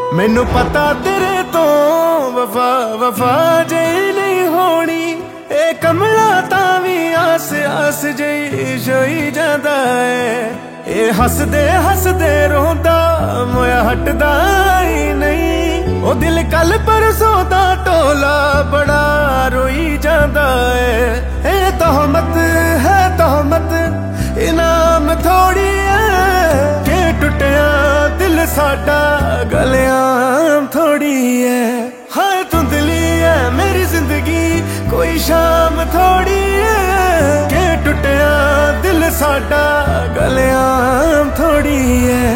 मैनू पता तेरे तो वफा वफा जे नहीं होनी, ए कमला तावी आस आस जई जोई जांदा है। ए हसदे रोंदा मोया हटदा ही नहीं, ओ दिल कल परसों दा टोला बड़ा रोई जांदा है। ए तोहमत है तोहमत इनाम थोड़ी है, के टुटिया दिल साडा गलियां थोड़ी है। हाय धुंधली है मेरी जिंदगी कोई शाम थोड़ी है, के टुटिया दिल साडा गलियां थोड़ी है।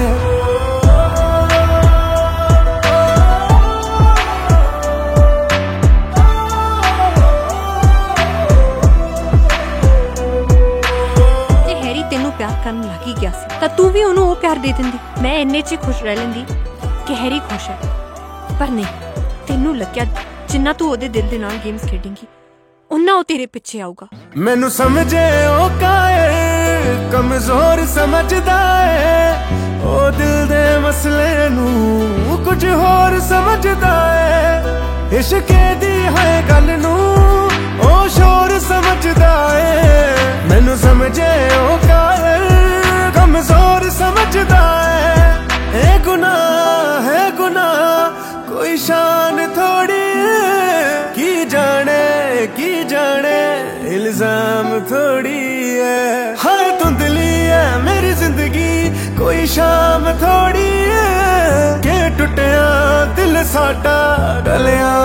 प्यार करन लग ही गया सी तां तू भी ओनू प्यार दे दिंदी, मैं इन्ने च खुश रह लेंदी कि हैरी खुश है। पर नहीं, तेनू लग्या जिन्ना तू ओदे दिल दे नाल गेम्स खेडेंगी उन्ना ओ तेरे पिछे आऊगा। मैनू समझे ओ काए कमजोर समझदा है, ओ दिल दे मसले नू कुछ होर समझदा है। इश्के दी है गल नू ओ शोर समझदा है। मैनू समझे ओ काए कमजोर समझदा है, ए गुनाह कोई शान थोड़ी है। की जाने इल्जाम थोड़ी है। हाय धुंधली है मेरी जिंदगी कोई शाम थोड़ी है, के टुटिया दिल साडा गलियां